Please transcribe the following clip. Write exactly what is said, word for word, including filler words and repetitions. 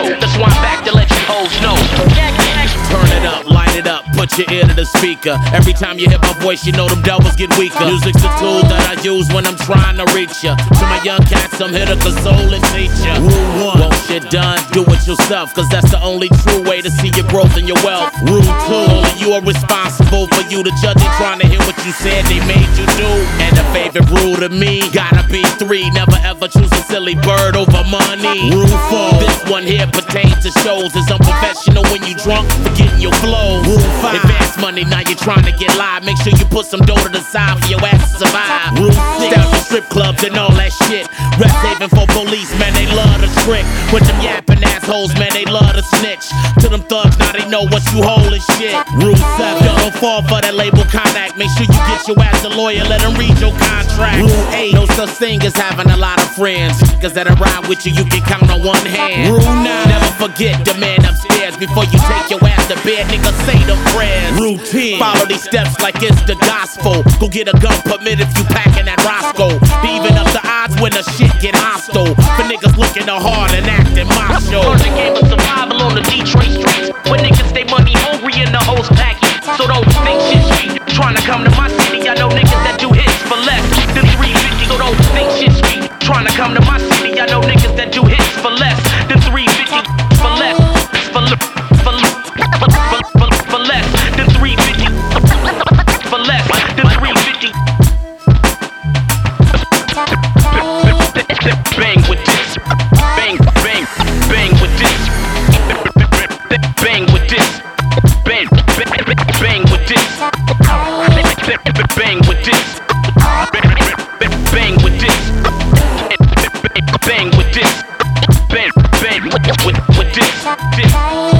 show. That's why I'm back to let you hoes know. Turn it up, light it up, put your ear to the speaker. Every time you hear my voice, you know them devils get weaker. Music's the tool that I use when I'm trying to reach ya. To my young cats, I'm here to console and teach ya. Rule one, won't shit done, do it yourself, cause that's the only true way to see your growth and your wealth. Rule two, only you are responsible for you. The judge ain't trying to hear what you said, they made you do. And the favorite rule to me, gotta be three. Never ever choose a silly bird over money. Rule four, this one here pertains to shows. It's unprofessional when you drunk, forgetting your flow. Rule five, advance money, now you're trying to get live. Make sure you put some dough to the side for your ass to survive. Rule six, down to strip clubs and all that shit. Rest haven for police, man, they love to trick. With them yapping assholes, man, they love to snitch. To them thugs, now they know what you hold and shit. Rule seven, don't fall for that label contact. Make sure you get your ass a lawyer, let them read your contract. Rule eight, no such thing as having a lot of friends, cause that ride with you, you can count on one hand. Rule nine, never forget the man upstairs. Before you take your ass to bed, nigga, say them prayers. Rule ten, follow these steps like it's the gospel. Go get a gun permit if you packing that Roscoe. To even up the odds when the shit get hostile. For niggas looking to hard and acting macho. Learn the game of survival on the Detroit streets, where niggas stay money hungry and the hoes packy. So don't think shit sweet. Trying to come to my city, I know niggas that do hits for less than three fifty. So don't think shit sweet. Trying to come to my city, I know niggas that do hits for less than three fifty. For less, for less, for less, for, for, for, for less than three fifty. For less than three fifty. Bang with this. Bang, bang, bang with this. Bang with this. Bang, bang, bang with this. Bang with this. Bang with this. Bang with this. Bang, bang with, with, with this. This.